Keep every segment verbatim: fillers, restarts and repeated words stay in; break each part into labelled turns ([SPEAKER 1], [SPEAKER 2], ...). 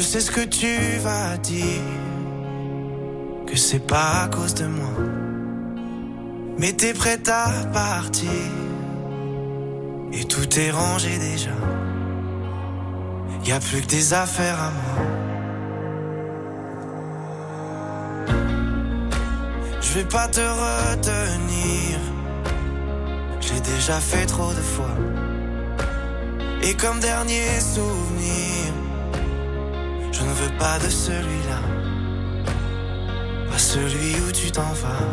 [SPEAKER 1] sais ce que tu vas dire, que c'est pas à cause de moi, mais t'es prête à partir, et tout est rangé déjà. Y'a plus que des affaires à moi. Je vais pas te retenir, j'ai déjà fait trop de fois. Et comme dernier souvenir, je ne veux pas de celui-là, pas celui où tu t'en vas.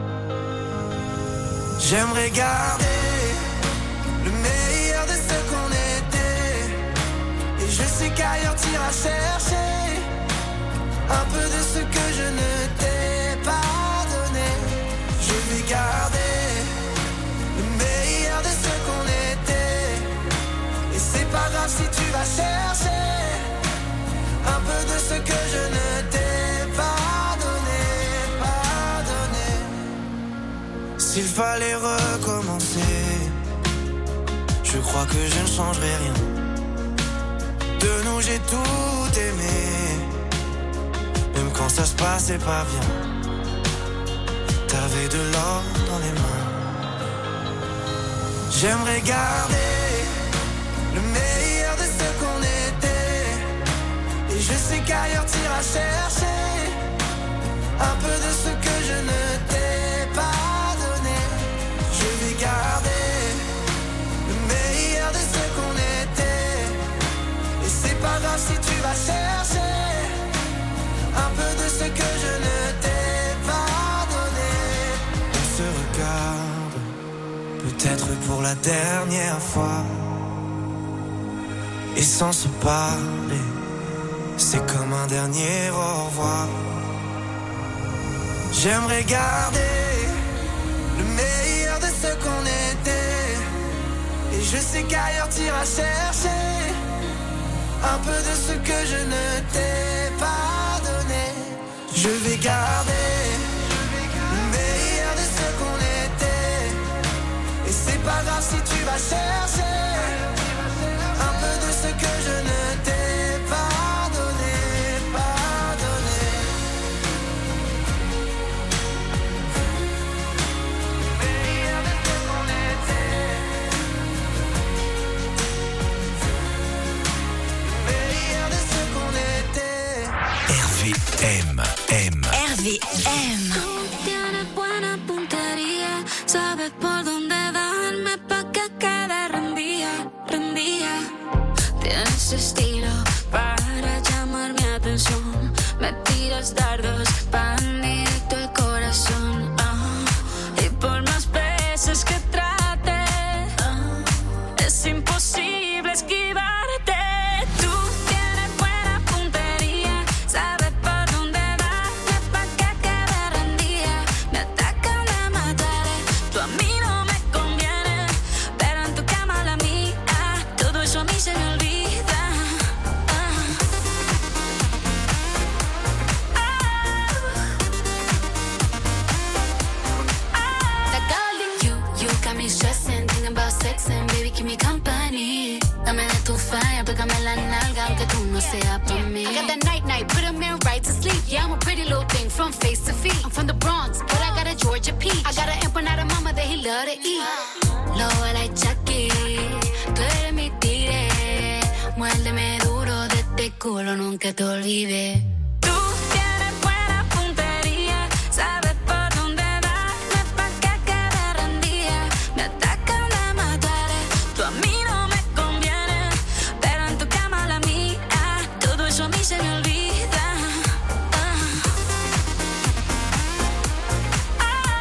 [SPEAKER 1] J'aimerais garder le meilleur de ce qu'on était, et je sais qu'ailleurs t'iras chercher un peu de ce que je ne t'ai pas donné. Je vais garder le meilleur de ce qu'on était, et c'est pas grave si tu vas chercher un peu de ce que je ne t'ai pas donné, pas donné. S'il fallait recommencer, je crois que je ne changerai rien. De nous j'ai tout aimé, même quand ça se passait pas bien. T'avais de l'or dans les mains. J'aimerais garder le meilleur de ce qu'on était, et je sais qu'ailleurs t'iras chercher un peu de ce que je ne t'ai pas donné. Je vais garder le meilleur de ce qu'on était, et c'est pas grave si tu vas chercher un peu de ce que je ne t'ai pas donné. On se regarde, peut-être pour la dernière fois, et sans se parler, c'est comme un dernier au revoir. J'aimerais garder le meilleur de ce qu'on était, et je sais qu'ailleurs t'iras chercher un peu de ce que je ne t'ai pas donné. Je vais garder le meilleur de ce qu'on était, et c'est pas grave si tu vas chercher un peu de ce que je ne t'ai pas donné, pas donné. Le meilleur de ce qu'on était, le meilleur de ce qu'on était.
[SPEAKER 2] R V M, M.
[SPEAKER 3] R V M.
[SPEAKER 4] Tienes buena puntería, sabes por dónde darme pa' que quede rendida, rendida. Tienes estilo para llamar mi atención, me tiras dardos pan directo al corazón. Ah, y por más veces que trate, ah, es imposible esquivarte. Tú tienes buena puntería, sabes por dónde darme pa' que quede rendida. Me atacan, me mataré, tú a mí no me conviene, pero en tu cama la mía, todo eso a mí se me olvida. Stressing, thinking about sex and baby, keep me company. Dame de tu falla, pégame la nalga, aunque tú no seas pa' mí. I got that night night, put 'em in right to sleep. Yeah, I'm a pretty little thing from face to feet. I'm from the Bronx, but I got a Georgia peach. I got an empanada mama that he love to eat. Lo like Chucky, tú eres mi tigre. Muérdeme duro de este culo, nunca te olvides. Tú tienes buena puntería, sabes por dónde darme pa' que quede rendida. Me atacan, me mataré, tú a mí no me conviene, pero en tu cama la mía, todo eso a mí se me olvida. Ah. Ah.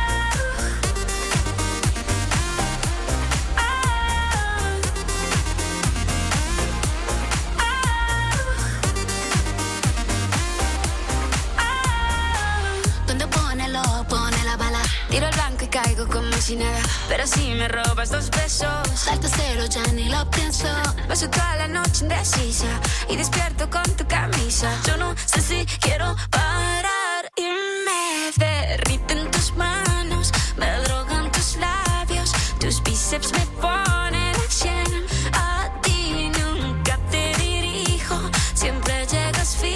[SPEAKER 4] Donde pone lo pone la bala, tiro el blanco y caigo como si nada, pero si me robas dos besos, salto cero, ya ni lo pienso. Paso toda la noche indecisa y despierto con tu camisa. Yo no sé si quiero parar y me derriten tus manos, me drogan tus labios, tus bíceps me ponen a cien. A ti nunca te dirijo, siempre llegas fijo.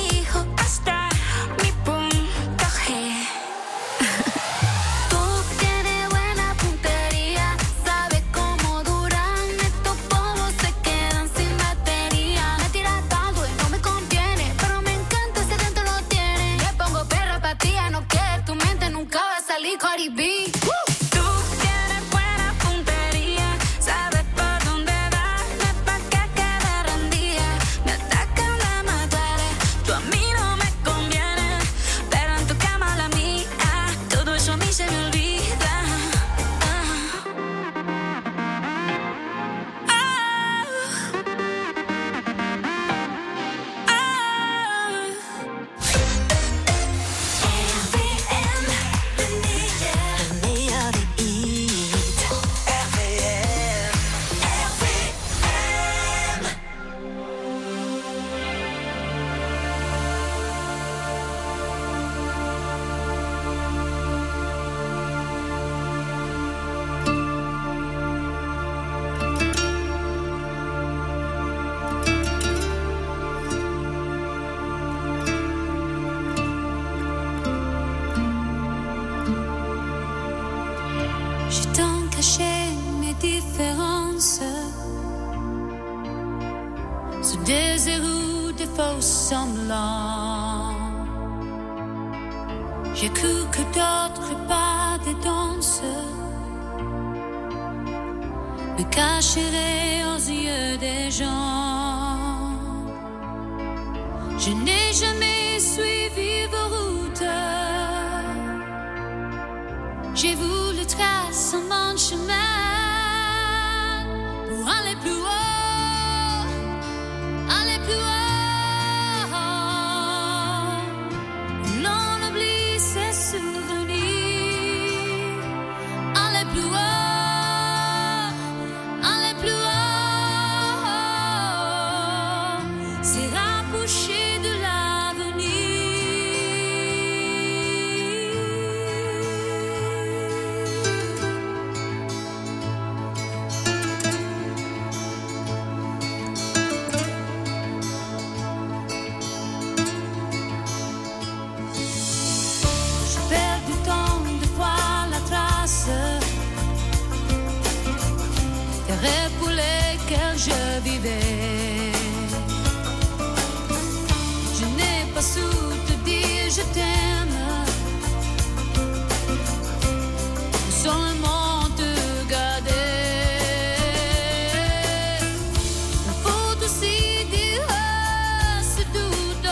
[SPEAKER 4] semblant. J'ai cru que d'autres pas des danses me cacheraient aux yeux des gens. Je n'ai jamais suivi vos routes. J'ai voulu tracer mon chemin pour aller plus haut, aller plus haut. L'on oublie ses souvenirs. Aller plus haut, aller plus haut. C'est rapprocher de l'avenir. Je perds du temps de voir la trace des rêves pour lesquels je vivais. Je n'ai pas su te dire je t'aime, seulement te garder. Il faut aussi dire ce doute,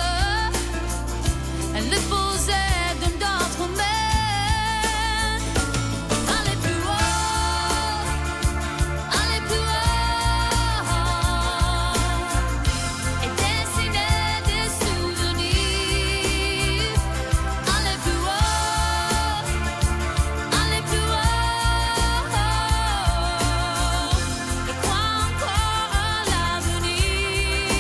[SPEAKER 4] elle le posait dans d'autres mains. Allez plus haut, allez plus haut, et dessiner des souvenirs. Allez plus haut, allez plus haut, et crois encore à l'avenir.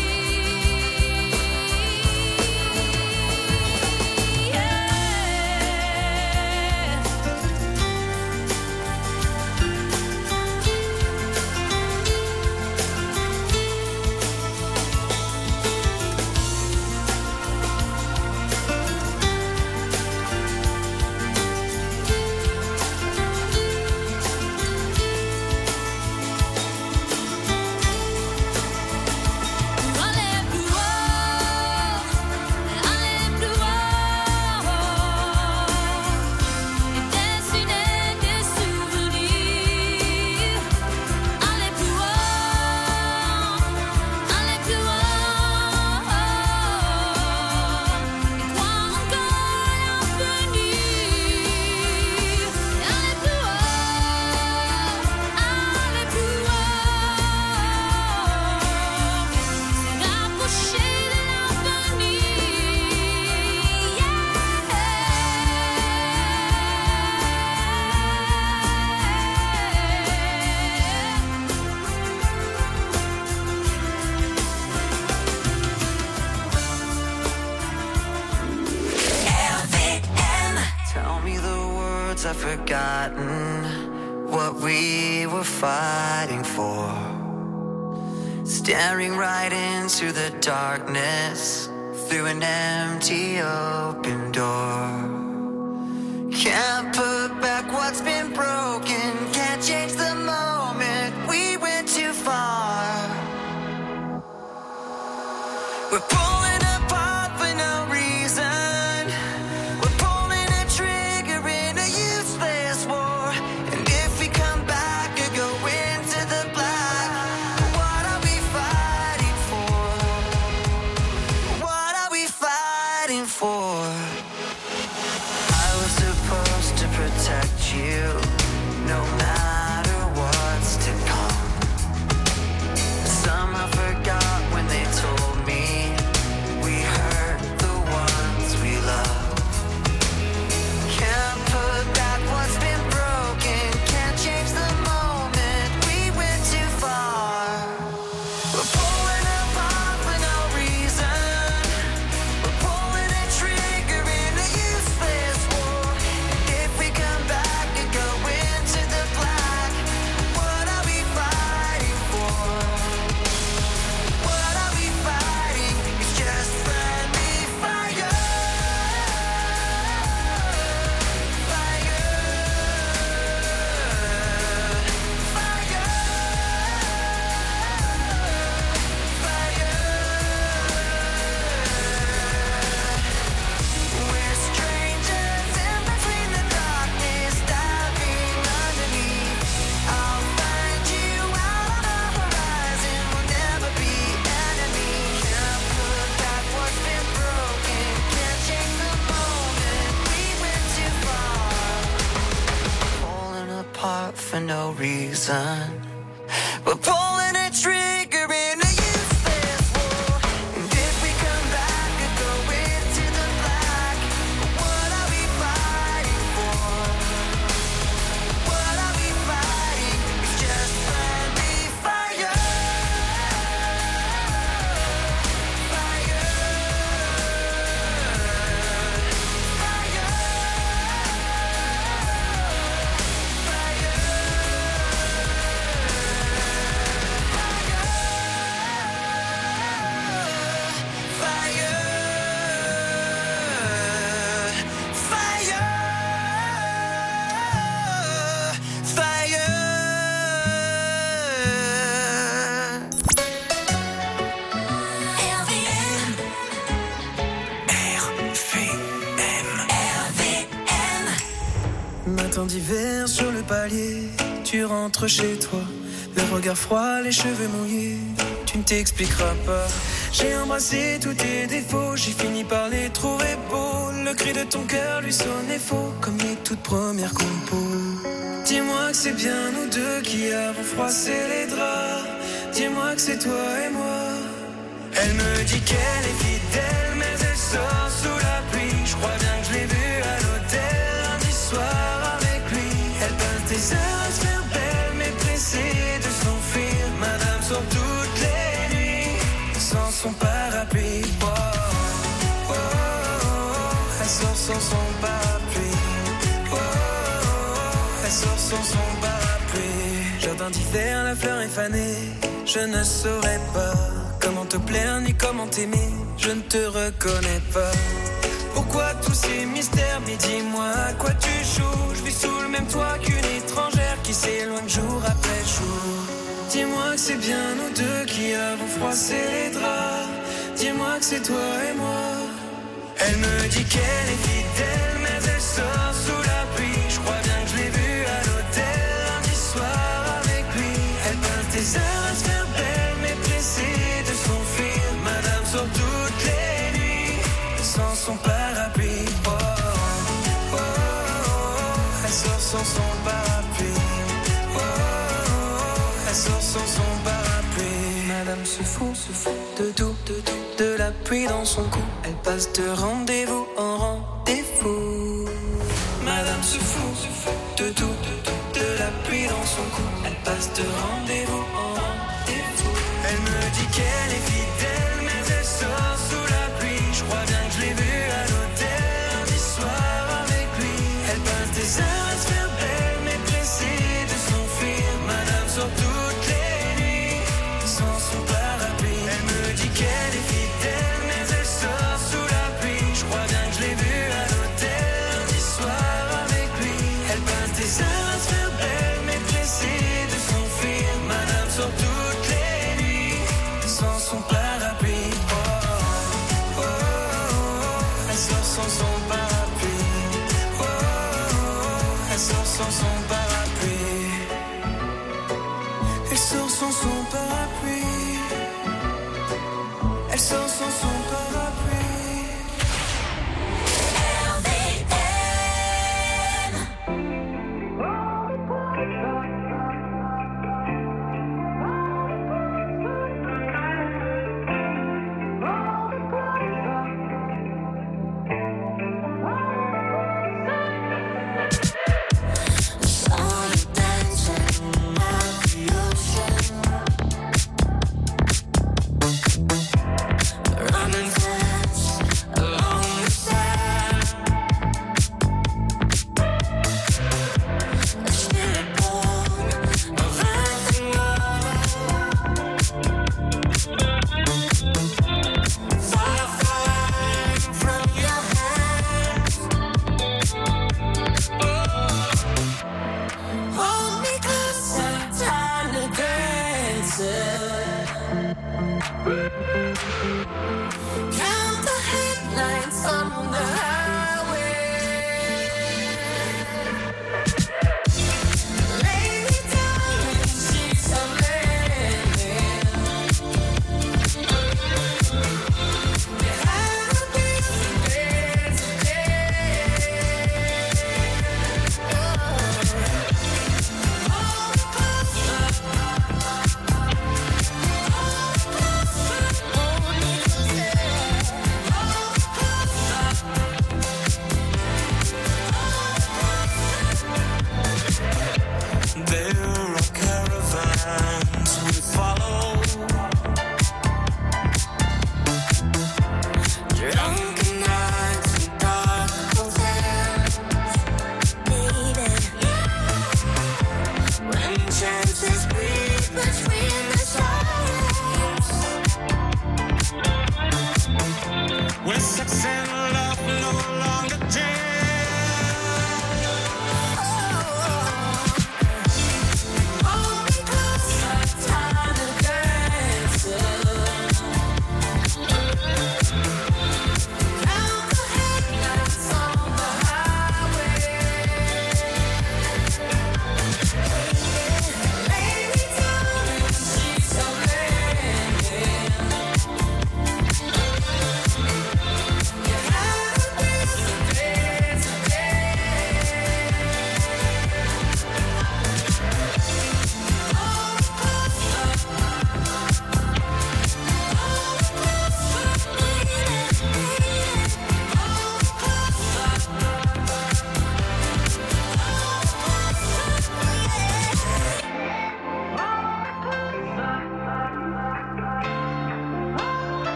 [SPEAKER 4] Allez plus haut, allez plus haut, et dessiner des souvenirs. Allez plus haut, allez plus haut, et crois encore à l'avenir. Allez plus haut, allez plus haut, c'est rapprocher de l'avenir.
[SPEAKER 1] Tell me the words I've forgotten, what we were fighting for. Staring right into the darkness through an empty open door. Can't put back what's been broken, can't change the moment we went too far. We're pulling apart for no reason. We're pulling a trigger in a useless war. And if we come back or go into the black, what are we fighting for? What are we fighting for? I was supposed to protect you, no matter what's to come. Somehow forgot when they told me for no reason. We're pulling a trigger in a useless war. And if we come back and go into the black, what are we fighting for? What are we fighting? It's just friendly fire. Fire.
[SPEAKER 3] Matin d'hiver sur le palier, tu rentres chez toi, le regard froid, les cheveux mouillés, tu ne t'expliqueras pas. J'ai embrassé tous tes défauts, j'ai fini par les trouver beaux. Le cri de ton cœur lui sonnait faux, comme les toutes premières compos. Dis-moi que c'est bien nous deux qui avons froissé les draps. Dis-moi que c'est toi et moi. Elle me dit qu'elle est fidèle, mais elle sort sous la pluie. Je crois bien que je l'ai vue à l'hôtel lundi soir avec lui. Elle passe des heures à se faire belle, mais pressée de s'enfuir. Madame sort toutes les nuits sans son parapluie. Oh, oh, oh, oh. Elle sort sans son parapluie. Oh, oh, oh. Elle sort sans son parapluie. Jardin d'hiver, la fleur est fanée. Je ne saurais pas comment te plaire ni comment t'aimer. Je ne te reconnais pas. Pourquoi tous ces mystères? Mais dis-moi à quoi tu joues. Je vis sous le même toit qu'une étrangère qui s'éloigne jour après jour. Dis-moi que c'est bien nous deux qui avons froissé les draps. Dis-moi que c'est toi et moi. Elle me dit qu'elle est fidèle, mais elle sort sous la pluie. Je crois bien que je l'ai vue à l'hôtel lundi soir avec lui. Elle passe des heures à se faire belle, mais pressée de s'enfuir. Madame sort toutes les nuits sans son parapluie. Oh, oh, oh, oh. Elle sort sans son parapluie. Oh, oh, oh. Elle sort sans son parapluie. Madame se fout, se fout de tout, de tout, de la pluie dans son cou. Elle passe de rendez-vous en rendez-vous. Madame se fout, se fout de tout, de tout, de la pluie dans son cou. Elle passe de rendez-vous en rendez-vous. Elle me dit qu'elle est fidèle, mais elle sort sous la pluie. Je crois bien que je l'ai vue à l'hôtel lundi soir avec lui. Elle passe des heures à se faire belle, mais pressée de s'enfuir. Madame sort toutes les nuits sans son parapluie. Elle me dit qu'elle est fidèle, mais elle sort sous la pluie. Je crois bien que je l'ai vue à l'hôtel lundi soir avec lui. Elle passe des heures à se faire belle, mais pressée de s'enfuir. Madame sort toutes les nuits sans son parapluie. Oh, oh, oh, oh. Elle sort sans son parapluie. Oh, oh, oh. Elle sort sans son parapluie. Elle sort sans son parapluie. Elle sort sans son parapluie.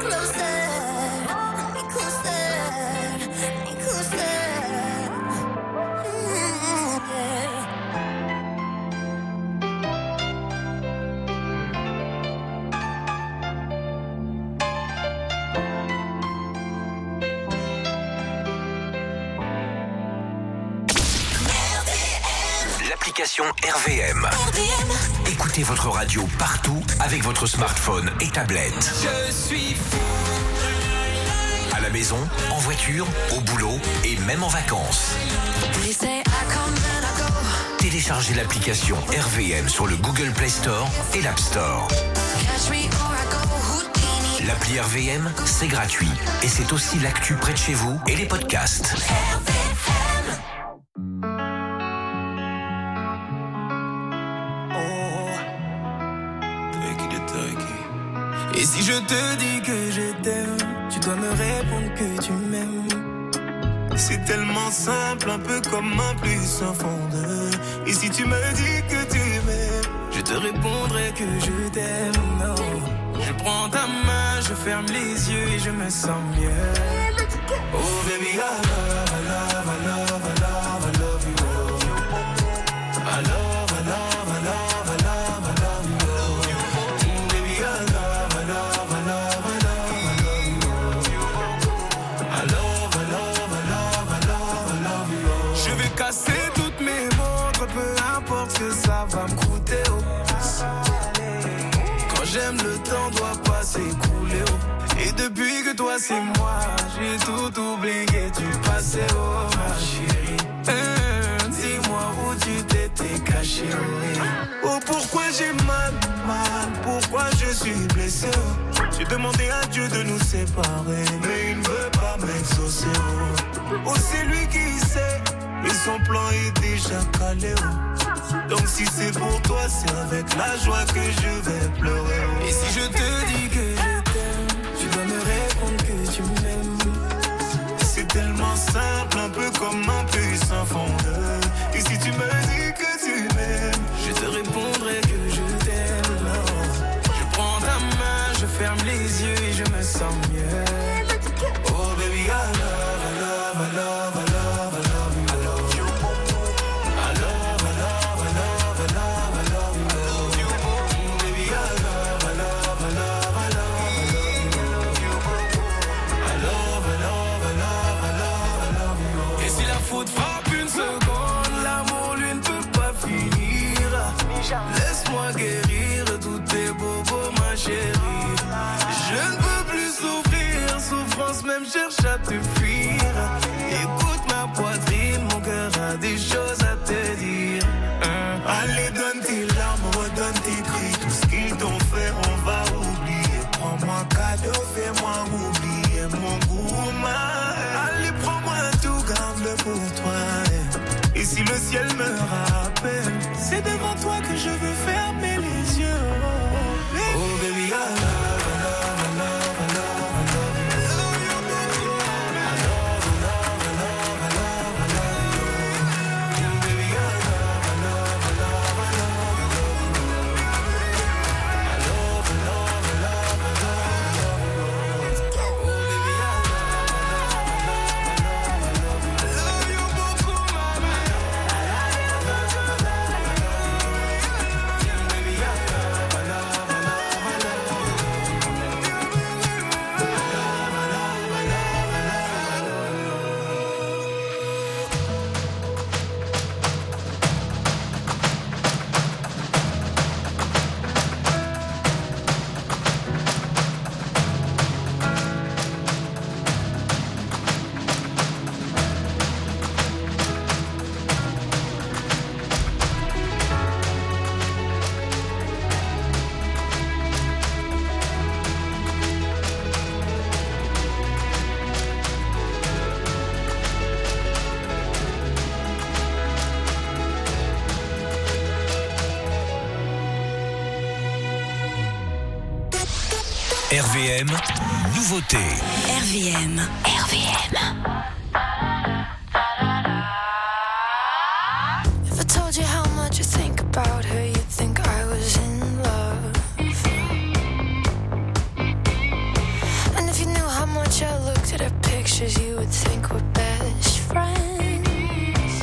[SPEAKER 2] R V M. R V M. Écoutez votre radio partout avec votre smartphone et tablette.
[SPEAKER 3] Je suis fou.
[SPEAKER 2] À la maison, en voiture, au boulot et même en vacances. Téléchargez l'application R V M sur le Google Play Store et l'App Store. L'appli R V M, c'est gratuit et c'est aussi l'actu près de chez vous et les podcasts. R V M.
[SPEAKER 3] Et si je te dis que je t'aime, tu dois me répondre que tu m'aimes.
[SPEAKER 5] C'est tellement simple, un peu comme un plus un fondeur. Et si tu me dis que tu m'aimes,
[SPEAKER 3] je te répondrai que je t'aime. Non. Je prends ta main, je ferme les yeux et je me sens mieux.
[SPEAKER 5] Oh baby, I love, I love, I love, I love, I love you. I love, I love, I love, I love, I love you. Baby, I love, I love, I love, I love, I love you. I love, I love, I love, I love, I love you.
[SPEAKER 3] Je vais casser toutes mes montres, peu importe ce que ça va me coûter. Oh. Quand j'aime, le temps doit pas s'écouler. Oh. Et depuis que toi c'est moi, j'ai tout oublié, tu passais, oh ma chérie. Hum, dis-moi où tu t'étais caché. Oh,
[SPEAKER 5] oh pourquoi j'ai mal, mal, pourquoi je suis blessé. Oh. J'ai demandé à Dieu de nous séparer, mais il ne veut pas m'exaucer. Oh, oh c'est lui qui sait, et son plan est déjà calé. Oh. Donc si c'est pour toi, c'est avec la joie que je vais pleurer. Oh.
[SPEAKER 3] Et si je te dis que je t'aime, tu dois me répondre que tu m'aimes.
[SPEAKER 5] C'est tellement simple, un peu comme un puissant fondeur. Et si tu me dis que tu m'aimes,
[SPEAKER 3] je te répondrai que je t'aime. Non. Je prends ta main, je ferme les yeux et je me sens mieux.
[SPEAKER 5] Oh baby, I love, I love, I love, I love, I love you. I love you. I love, I love, I love, I love, I love you. Baby, I love, I love, I love, I love, I love you. I love, I love, I love, I love, I love you.
[SPEAKER 3] Et si la faute frappe une seconde, l'amour lui ne peut pas finir. Laisse-moi guérir tous tes bobos, ma chérie. Je ne peux plus souffrir, souffrance même cherche à te fuir. Écoute ma poitrine, mon cœur a des choses à te dire.
[SPEAKER 5] Hein? Allez, donne tes larmes, redonne tes cris. Tout ce qu'ils t'ont fait, on va oublier. Prends-moi cadeau, fais-moi oublier mon goût. Allez, prends-moi tout, garde-le pour toi. Et si le ciel me rappelle, c'est devant toi que je veux fermer les yeux. Oh baby, I love, I love, I love, I love, I love you. I love, I love, I love, I love, I love you. Baby, I love, I love, I love, I love, I love you. I love, I love, I love, I love, I love you. Oh baby, I love, I love, I love, I love, I love you. Beaucoup, mama. I love you, I love, I love, I love you. Baby, I love, I love, I love, I love, I love you.
[SPEAKER 2] R V M, nouveauté.
[SPEAKER 6] R V M. R V M.
[SPEAKER 7] If I told you how much I think about her, you'd think I was in love. I at her pictures, you would think we're best friends.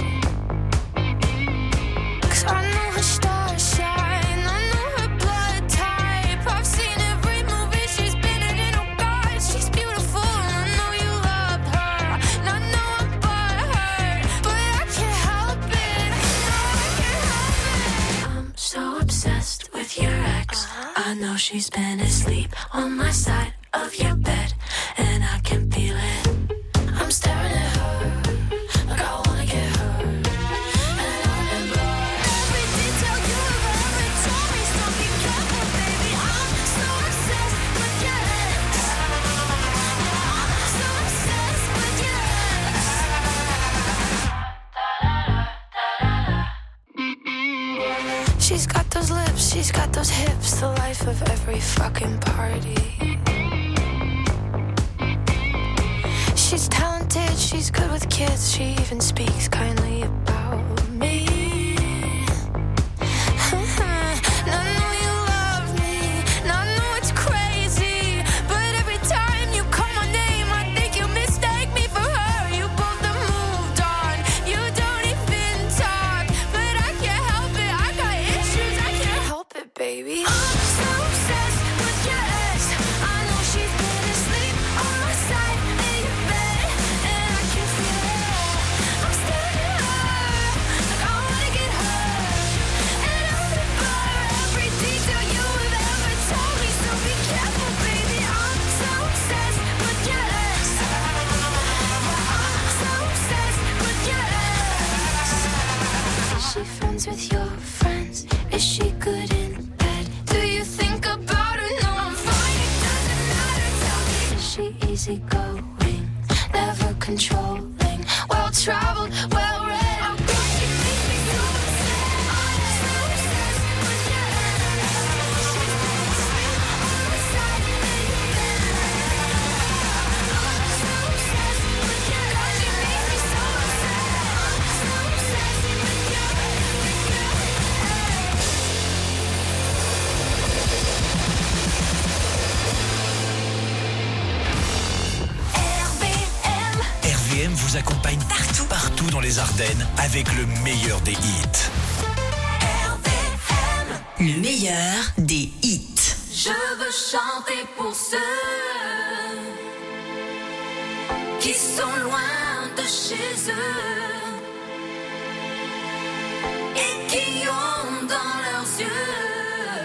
[SPEAKER 7] 'Cause I know her star shine, I know her blood type. I've seen every movie she's been in, and oh God, she's beautiful. I know you love her, and I know I'm butthurt, but I can't help it. No, I can't help it. I'm so obsessed with your ex. I know she's been asleep on my side of your bed, and I can feel it. I'm staring at her like I wanna get her, and I remember every detail you ever told me. So be careful, baby. I'm so obsessed with your ex. I'm so obsessed with your ex. She's got those lips, she's got those hips, the life of every fucking party. She's talented, she's good with kids, she even speaks kindly about me. And I know you love me, and I know it's crazy, but every time you call my name, I think you mistake me for her. You both have moved on, you don't even talk, but I can't help it, I got issues, I can't help it, baby. I'm so obsessed with your ex. I know she's been asleep on my side in your bed, and I can feel it. I'm staring at her like I wanna get her, and I remember every detail you have ever told me. So be careful, baby. I'm so obsessed with your ex. I'm so obsessed with your ex. Is she friends with your friends? Is she good in bed? Do you think about her? No, I'm fine, it doesn't matter, tell me. Is she easygoing, never controlling, well-traveled, well-read? Oh God, you make me so upset. I'm so obsessed with your ex. She's been asleep on my side in your bed. I'm so obsessed with your ex. God, you make me so upset. I'm so obsessed with your R V M.
[SPEAKER 2] R V M vous accompagne partout, partout dans les Ardennes avec le meilleur des hits.
[SPEAKER 7] R V M.
[SPEAKER 6] Le meilleur des hits.
[SPEAKER 7] Je veux chanter pour ceux qui sont loin de chez eux et qui ont dans leurs yeux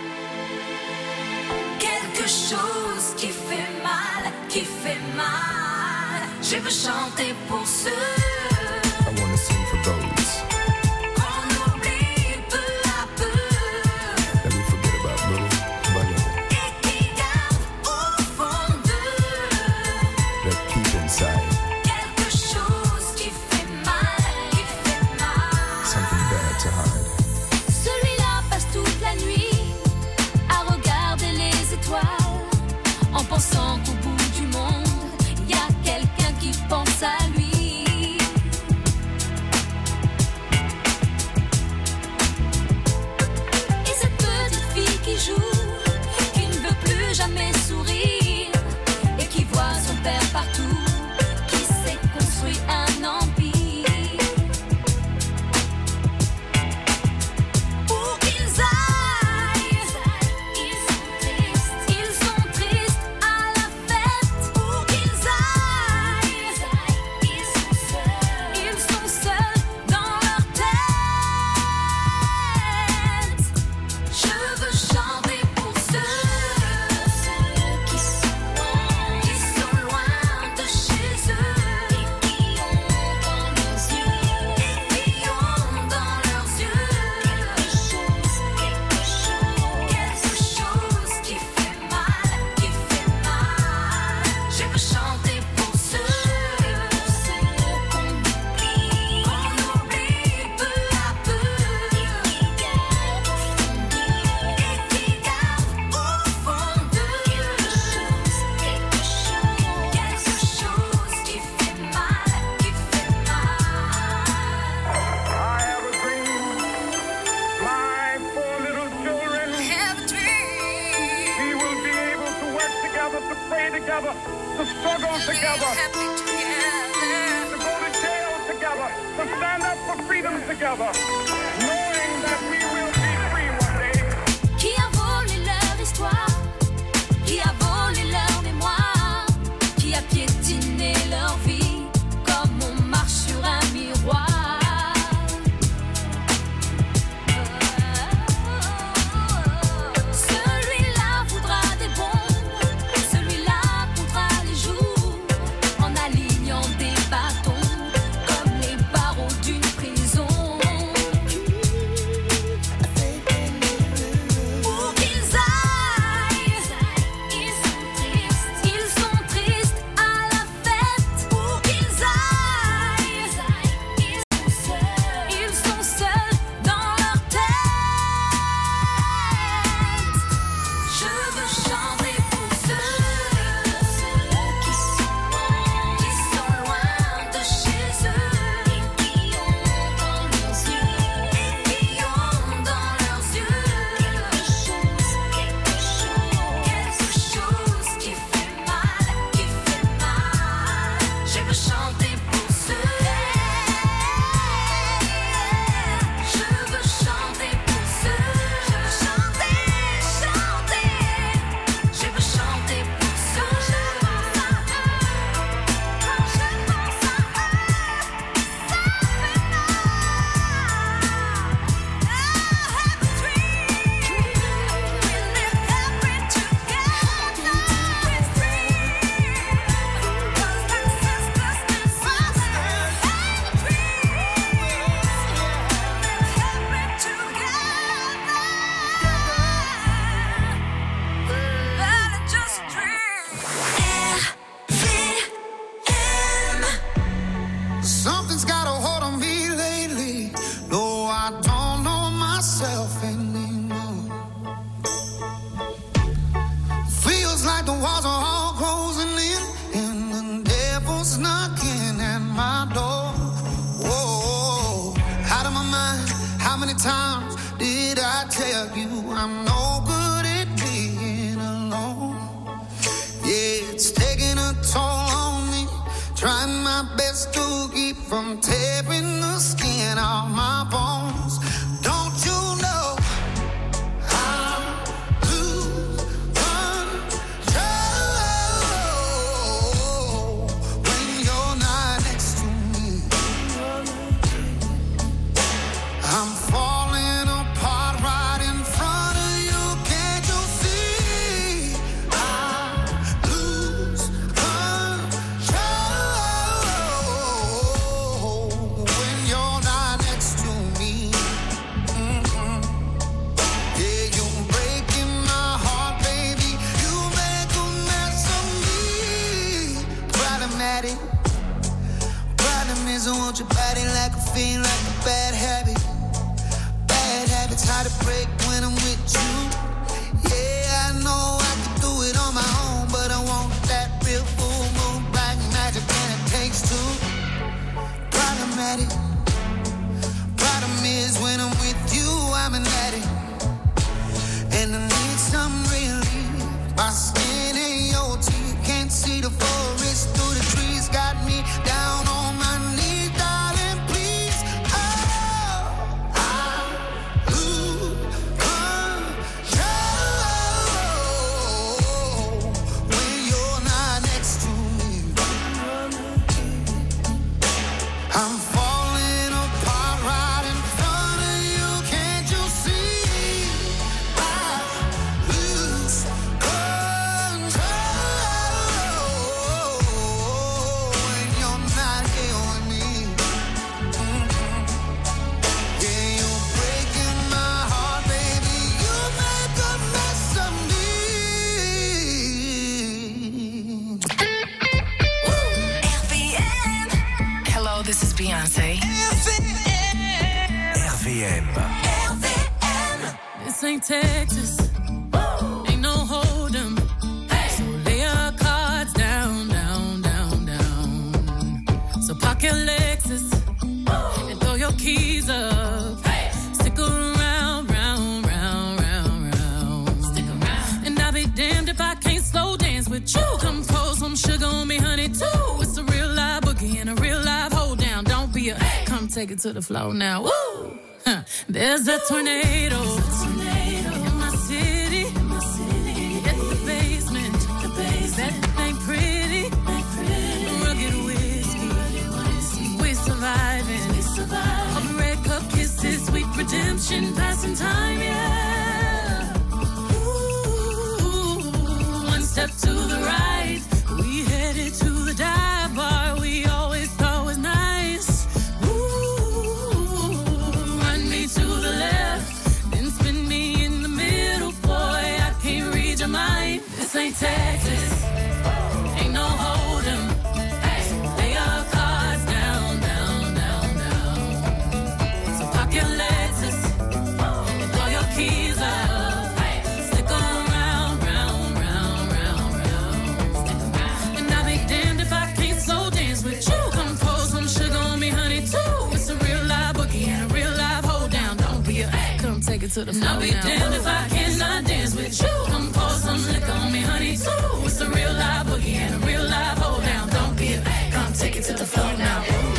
[SPEAKER 7] quelque chose qui fait mal, qui fait mal. Je veux chanter pour ceux
[SPEAKER 8] I wanna sing for those
[SPEAKER 7] qu'on oublie peu à peu
[SPEAKER 8] that we forget about little by little,
[SPEAKER 7] et qui gardent au fond d'eux
[SPEAKER 8] that keep inside
[SPEAKER 7] quelque chose qui fait mal, qui fait mal.
[SPEAKER 8] something bad to hide.
[SPEAKER 7] Celui-là passe toute la nuit à regarder les étoiles en pensant qu'au bout du monde, il y a quelqu'un qui pense à lui. Et cette petite fille qui joue, qui ne veut plus jamais sourire et qui voit son père partout, qui s'est construit un empire. Où qu'ils aillent, ils sont tristes, ils sont tristes à la fête.
[SPEAKER 9] to struggle together, to go to jail together, to stand up for freedom together, knowing that we will be free one day.
[SPEAKER 4] Qui a volé leur histoire? Qui a volé leur mémoire? Qui a piétiné leur vie comme on marche sur un miroir?
[SPEAKER 10] Texas, ain't no hold 'em. Hey. So lay your cards down, down, down, down. So park your Lexus Woo. And throw your keys up. Hey. Stick around, round, round, round, round. Stick around. And I'll be damned if I can't slow dance with you. Come close on take it to the floor now. Woo! Huh. There's a tornado. In my city. At the basement. That ain't pretty. Rugged whiskey. We're surviving. All the red cup kisses, sweet redemption, passing time, yeah. Ooh, one step to the right. We headed to the dive bar we always thought was nice. Ooh, run me to the left, then spin me in the middle. Boy, I can't read your mind. This ain't Texas, ain't no hold'em. Lay our cards down, down, down, down. So park your Lexus and throw your keys up. Stick around, round, round, round, round. And I'll be damned if I can't slow dance with you. Come pour some sugar on me, honey, too. It's a real live boogie and a real live hold down. Don't be a come take it to the floor. I'll be damned if I cannot dance with you. Come pour some liquor on me, honey, too. It's a real live boogie and a real live hold down. Don't be a come take it to the floor now.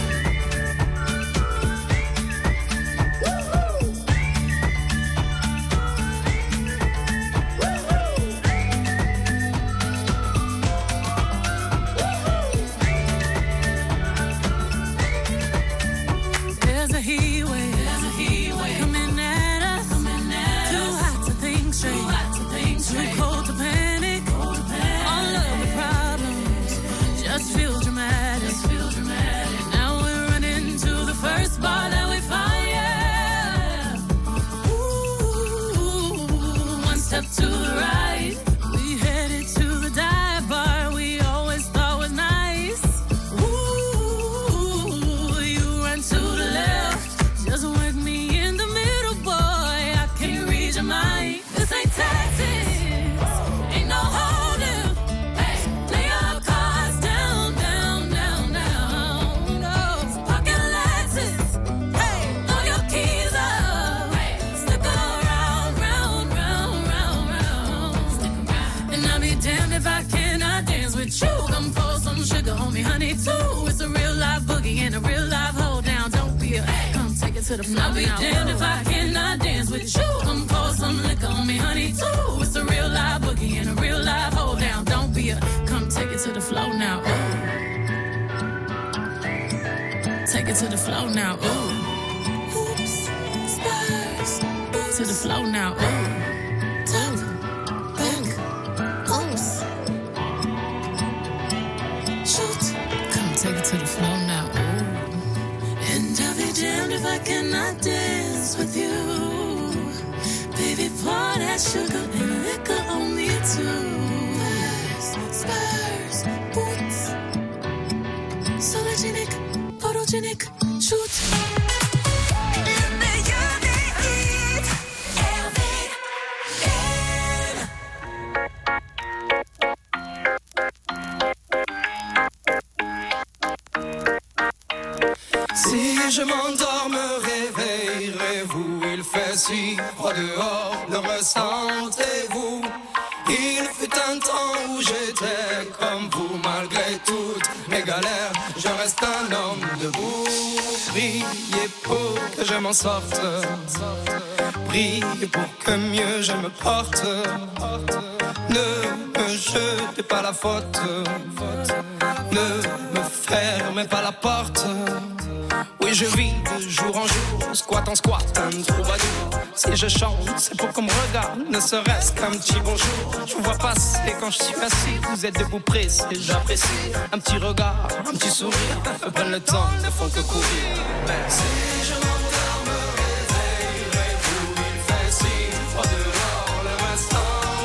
[SPEAKER 10] There's a heat wave, there's a heat wave coming at us, coming at too us. Hot to think straight, too hot to think straight, too cold to panic, cold to panic. All of the problems just feel dramatic, just feel dramatic. Now we're running to the first bar that we find, yeah. Ooh, one step to the right, we headed to the dive bar we always thought was nice. Ooh, you run to the left, just work me in the middle, boy. I can't read your mind. This ain't Texas, ain't no hold'em. Lay our cards down, down, down, down. No, so park your Lexus, hey, throw your keys up. Stick around, round, round, round, round. Stick around. And I'll be damned if I cannot dance with you. Come pour some sugar on me, honey, too. It's a real live boogie and a real live hold down. Don't be a come take it to the floor. I'll be damned if I cannot dance with you. Come pour some liquor on me, honey, too. It's a real live boogie and a real live hold down. Don't be a come take it to the floor now. Ooh. Take it to the floor now. Ooh. Oops, Spurs. To the floor now. Ooh. Top, back, oops. Shoot. Come take it to the floor now. Ooh. And I'll be damned if I cannot dance with you. Baby, pour that sugar and liquor on me too. Spurs, boots. Sologenic, photogenic, shoot. Le meilleur des hits. R V N.
[SPEAKER 3] Si je m'endors, me réveillerez-vous. Il fait si froid dehors, le ressentez-vous. Il fut un temps où j'étais comme vous. Malgré toutes mes galères, je reste un homme debout. Priez pour que je m'en sorte, priez pour que mieux je me porte. Ne me jetez pas la faute, ne me fermez pas la porte. Oui, je vis de jour en jour, squat en squat, un troubadour. Si je chante, c'est pour qu'on me regarde, ne serait-ce qu'un petit bonjour. Je vous vois passer quand je suis assis, vous êtes debout pressé, j'apprécie. Un petit regard, un petit sourire, me prennent le temps, ne font que courir. Merci. Si je m'endors, me réveillerez-vous, il fait si froid dehors, le restant.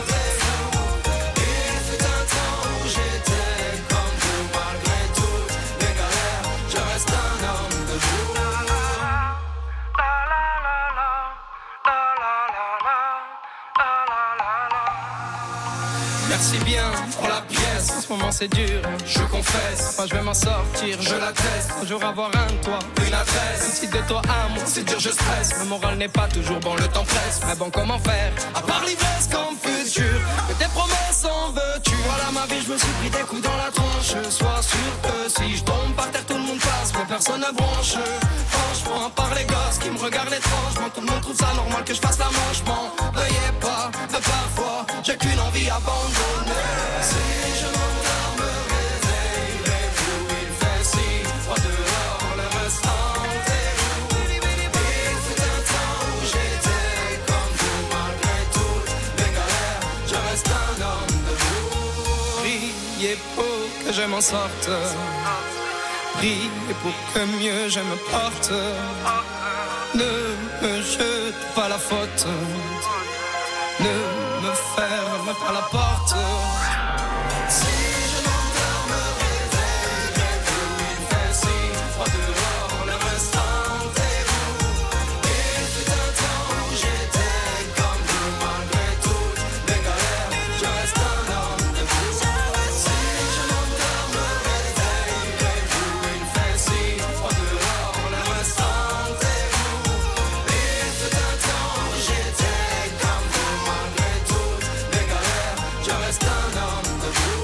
[SPEAKER 3] Merci bien pour la pièce, en ce moment c'est dur, je confesse. Moi je vais m'en sortir, je l'atteste. Un jour avoir un toit, une adresse. Si de toi à moi c'est dur, je stresse. Le moral n'est pas toujours bon, le temps presse. Mais bon, comment faire, à part l'ivresse comme futur, que tes promesses en veux-tu. Voilà ma vie, je me suis pris des coups dans la tronche. Sois sûr que si je tombe par terre, tout le monde passe. Mais personne ne bronche. Franchement, à part les gosses qui me regardent étrangement, tout le monde trouve ça normal que je fasse la manche. M'en veuillez pas, mais parfois j'ai qu'une envie abandonnée. Si je m'endors, me réveillerai plus. Il fait si froid dehors, le restant est où? Il fut un temps où j'étais comme vous, malgré toutes les galères, je reste un homme debout. Priez pour que je m'en sorte. Priez pour que mieux je me porte. Ne me jete pas la faute. Ne me ferme pas la porte. Si je m'endors, me réveillerai plus. Il fait si froid dehors, le restant est où? Il fut un temps où j'étais comme vous, malgré toutes les galères, je reste un homme debout. Si je m'endors, me réveillerai plus. Il fait si froid dehors, le restant est où? Il fut un temps où j'étais comme vous, malgré toutes les galères, je reste un homme debout.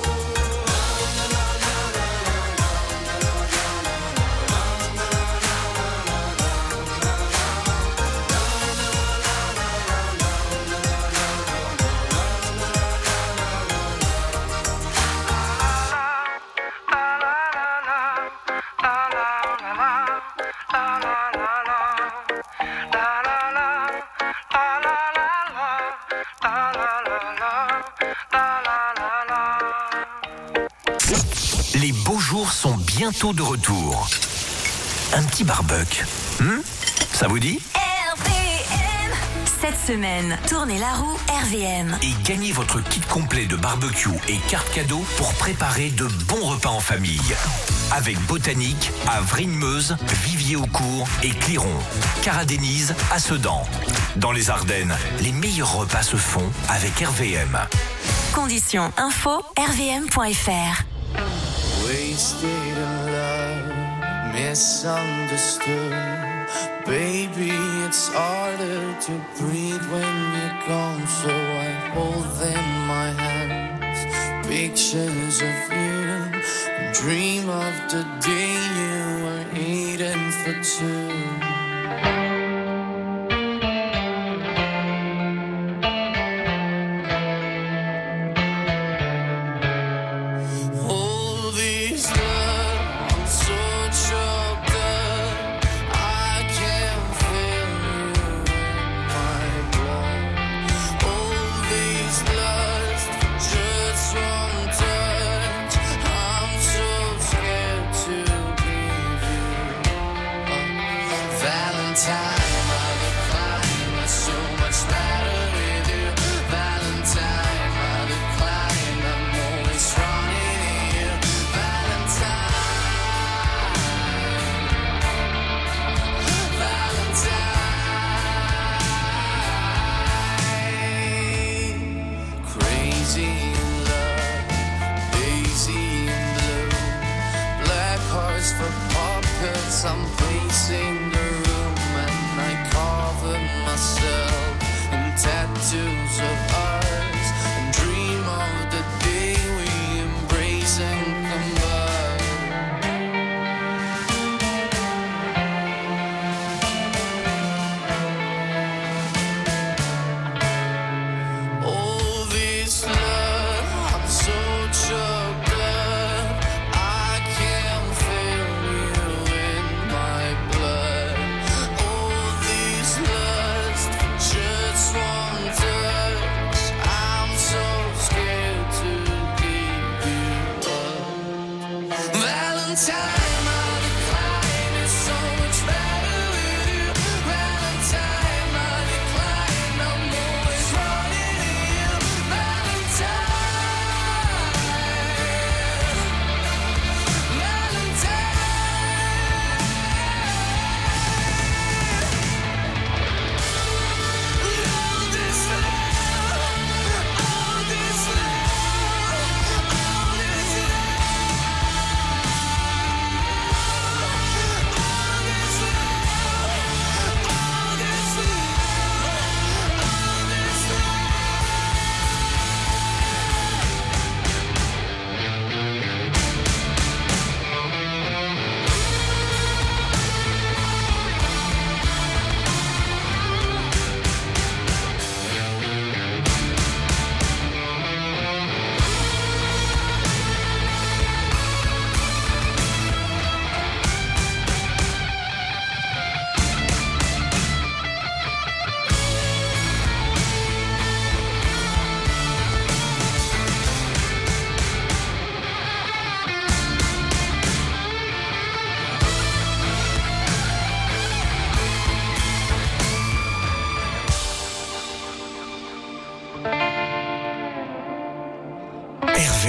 [SPEAKER 2] Les beaux jours sont bientôt de retour. Un petit barbecue, hmm? Ça vous dit?
[SPEAKER 6] R V M. Cette semaine, tournez la roue R V M.
[SPEAKER 2] Et gagnez votre kit complet de barbecue et carte cadeau pour préparer de bons repas en famille. Avec Botanique à Vrigne-Meuse, Vivier-au-Court et Cliron. Cara-Denise à Sedan. Dans les Ardennes, les meilleurs repas se font avec R V M.
[SPEAKER 6] Conditions info r v m point f r.
[SPEAKER 1] Wasted in love, misunderstood. Baby, it's harder to breathe when you're gone. So I hold in my hands pictures of you and dream of the day you were eating for two.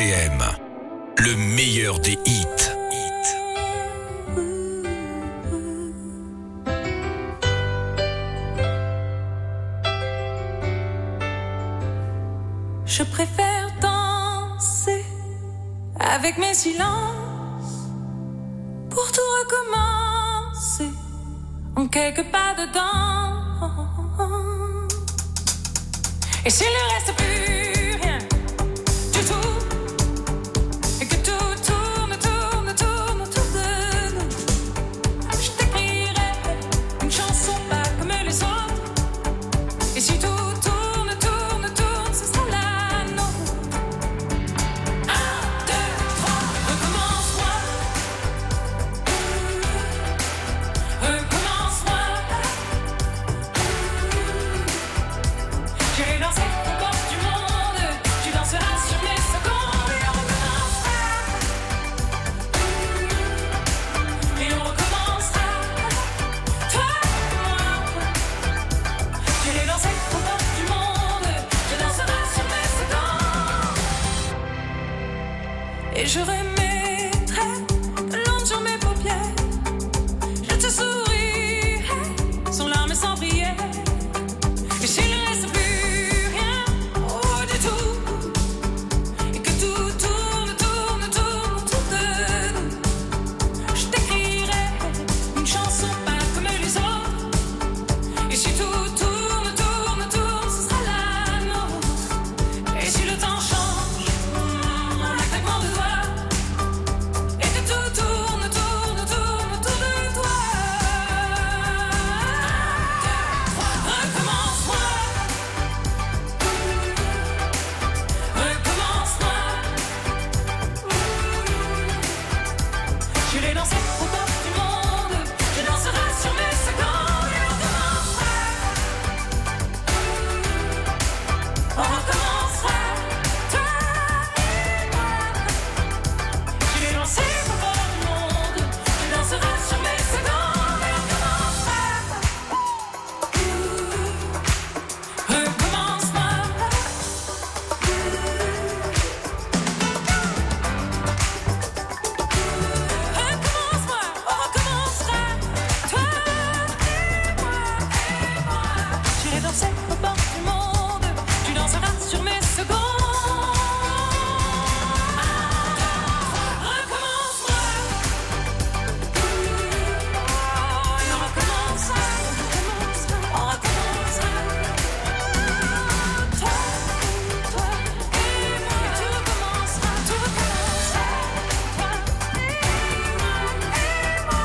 [SPEAKER 2] M, le meilleur des hits.
[SPEAKER 10] Je préfère danser avec mes silences pour tout recommencer en quelques pas dedans. Et s'il ne reste plus rien du tout, et que tout tourne, tourne, tourne autour de nous, je t'écrirai une chanson pas comme les autres. Et si tout tourne, tourne, tourne, ce sera la nôtre. Un, deux, trois, recommence-moi. Recommence-moi. J'irai danser aux portes du monde. Tu danseras sur mes secondes. Et on recommencera. Et on recommencera. Toi et moi. J'irai danser aux portes du monde. Tu danseras sur mes secondes. Et je remettrai de l'ombre sur mes paupières. Je te sourirai sans larmes et sans prière. Et s'il ne reste plus rien, oh du tout, et que tout tourne, tourne, tourne autour de nous, je t'écrirai une chanson pas comme les autres. Et si tout tourne, tourne, tourne, ce sera la nôtre. Et si le temps change, en un claquement de doigts, et que tout tourne, tourne, tourne autour de toi. Recommence-moi. Recommence-moi. J'irai danser aux portes du monde. Je danserai sur mes secondes. Et on recommencera. On recommencera. Toi et moi. J'irai danser aux portes du monde. Je danserai sur mes secondes. Et on recommencera. Recommence-moi. Recommence-moi, on recommencera. Toi et moi, et moi. J'irai danser aux portes du monde. Tu danseras sur mes secondes. Recommence-moi. Et on recommencera. On recommencera. Toi, toi et moi. Et tout recommencera. Tout recommencera. Toi et moi, et moi.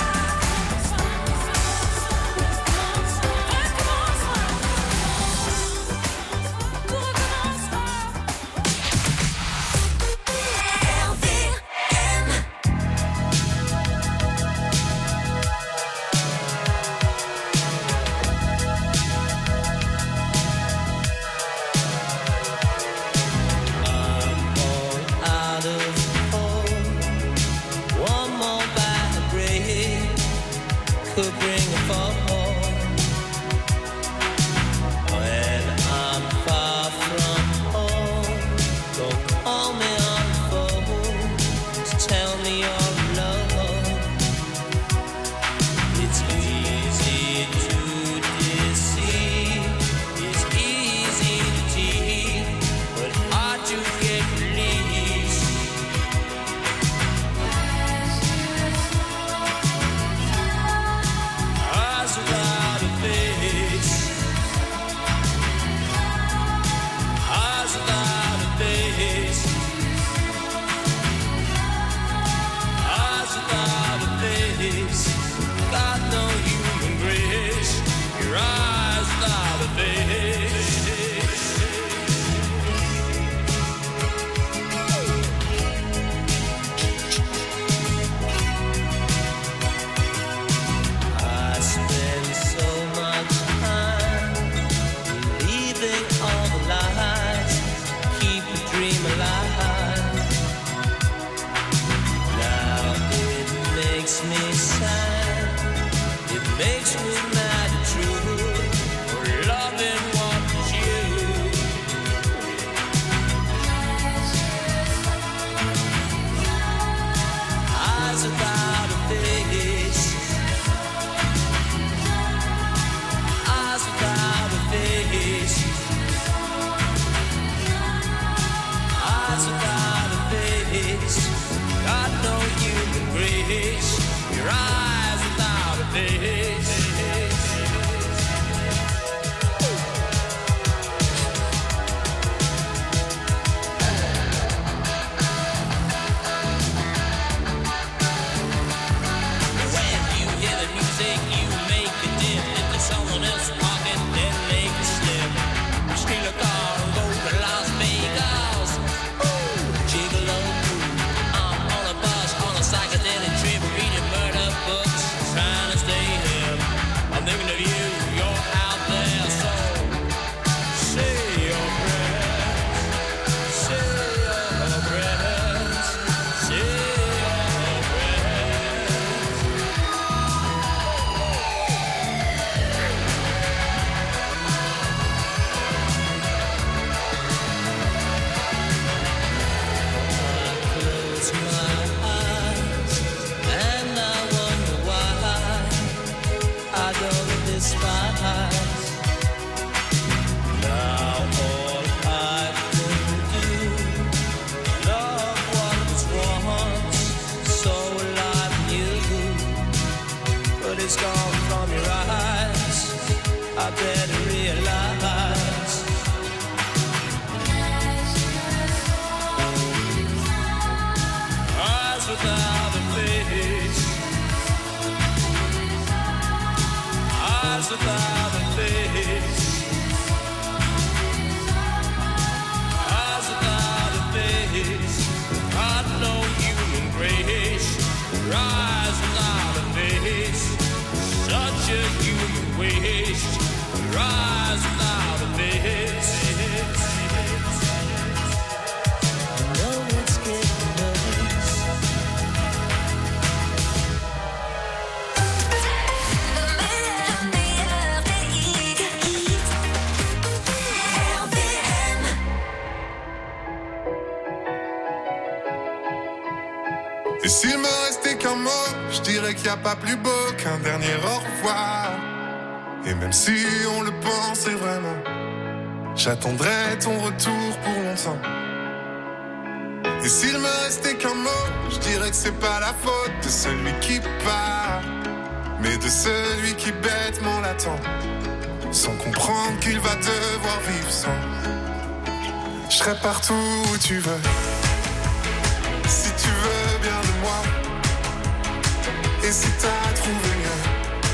[SPEAKER 11] Out of hope, one more bad break could bring a fall. When I'm far from home, don't call me on the phone to tell me you're alone. It's easy to deceive, it's easy to cheat, but hard to get released. Eyes without a face, eyes without a face, eyes without a face. Got no human grace. Your eyes without a face. I spend so much time believing all the lies, keep the dream alive. Now it makes me sad, it makes me mad at you for loving what was you. face, your eyes without a face. When you hear the music, you make it dim. Into someone else's pocket, then make it slim. You steal a car and go to Las Vegas. Gigolo, I'm on a bus, on a psychedelic trip, reading murder books, trying to stay hip. I'm thinking of you, you're out there, so say your prayers, say your prayers, say your prayers. Close my eyes and I wonder why I don't despise. Now all I can do, love what was once so alive in you, but it's gone from your eyes. I better realize. Eyes without a face, eyes without a face, eyes without a face. Got no human grace. Your eyes without a face, such a human waste. Your eyes without a face. I know it's getting worse.
[SPEAKER 12] Et s'il me restait qu'un mot, je dirais qu'il n'y a pas plus beau qu'un dernier au revoir. Et même si on le pensait vraiment, j'attendrai ton retour pour longtemps. Et s'il me restait qu'un mot, je dirais que c'est pas la faute de celui qui part, mais de celui qui bêtement l'attend, sans comprendre qu'il va devoir vivre sans. Je serai partout où tu veux, si tu veux bien de moi. Et si t'as trouvé mieux,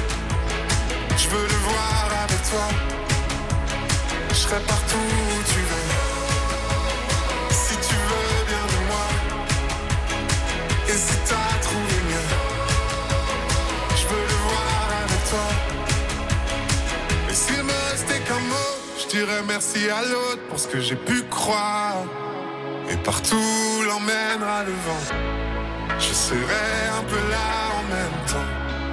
[SPEAKER 12] je veux le voir avec toi. Je serai partout où tu veux, si tu veux bien de moi. Et si t'as trouvé mieux, je veux le voir avec toi. Et s'il me restait qu'un mot, je dirais merci à l'autre pour ce que j'ai pu croire. Et partout l'emmènera le vent, je serai un peu là en même temps.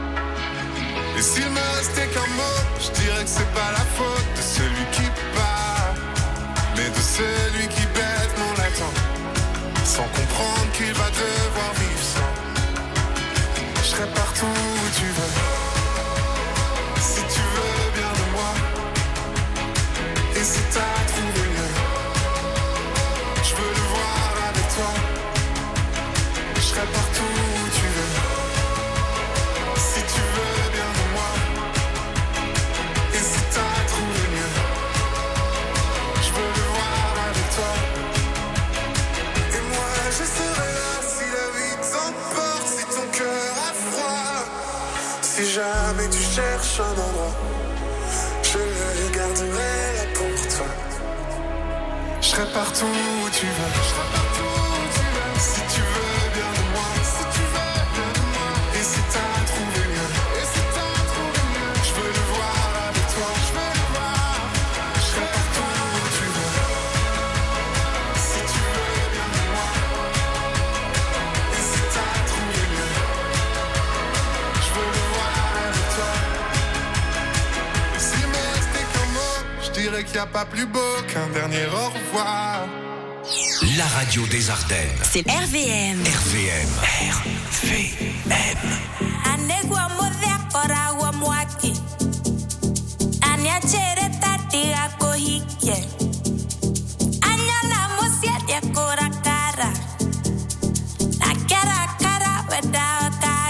[SPEAKER 12] Et s'il me restait qu'un mot, je dirais que c'est pas la faute de celui qui part, mais de celui qui bêtement l'attend, sans comprendre qu'il va devoir vivre sans. Je serai partout où tu veux, si tu veux bien de moi. Et si t'as trouvé mieux, je veux le voir avec toi. Je serai partout où tu veux, si tu veux bien de moi. Et si t'as trouvé mieux, je veux le voir avec toi. Et moi je serai là si la vie t'emporte, si ton cœur a froid. Si jamais tu cherches un endroit, je le garderai là pour toi. Je serai partout où tu veux, je serai partout où tu veux. Si tu veux bien de moi, si tu veux bien de moi. Et si t'as trouvé mieux, et si t'as trouvé mieux, je veux le voir avec toi, je veux le voir. Je serai partout où tu veux, si tu veux bien de moi. Et si t'as trouvé mieux, je veux le voir avec toi. Et s'il me restait qu'un mot, je dirais qu'il n'y a pas plus beau qu'un dernier au revoir.
[SPEAKER 2] La radio des Ardennes.
[SPEAKER 6] C'est R V M.
[SPEAKER 2] R V M. R V M.
[SPEAKER 7] Anegua modea kora mwaki. Anya chere tati ako hike. Anya na mosia dia kora kara. Na kara kara weda kara.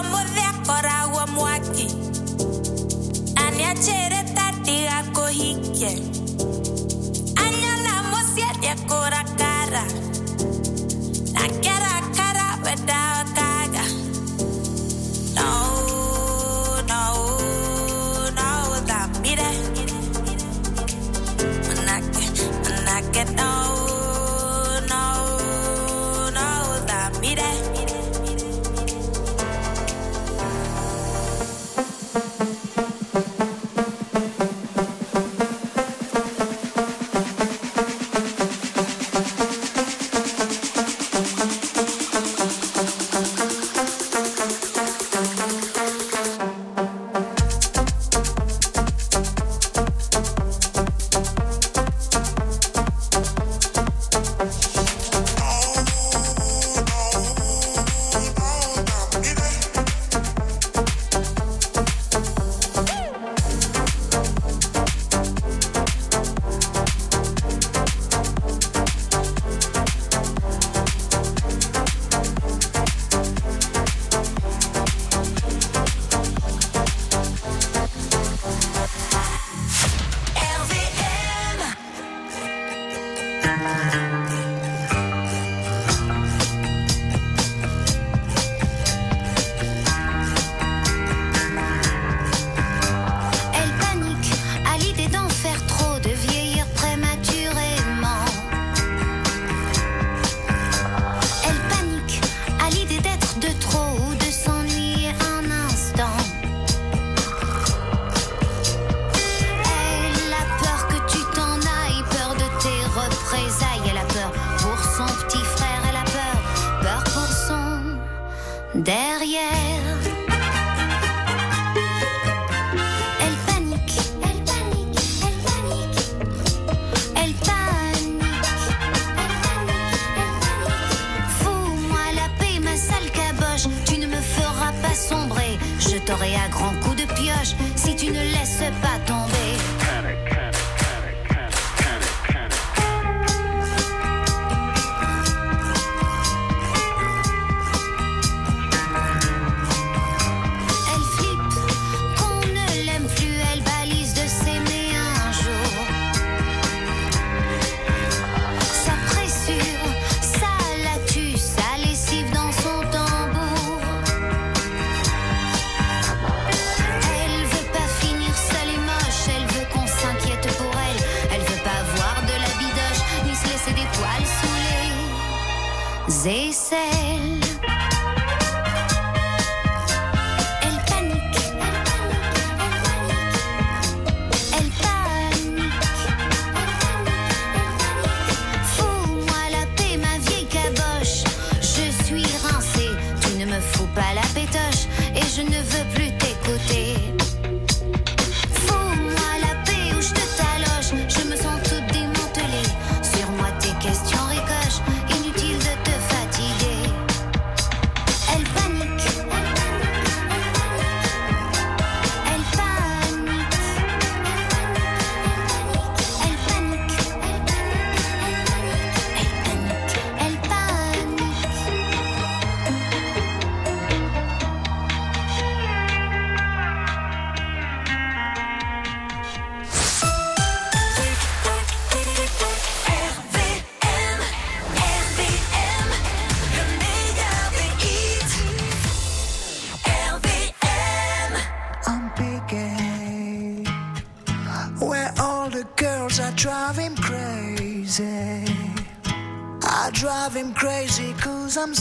[SPEAKER 13] I drive him crazy cause I'm